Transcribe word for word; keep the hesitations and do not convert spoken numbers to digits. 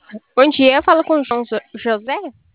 Bom dia, fala com o João Jo- José.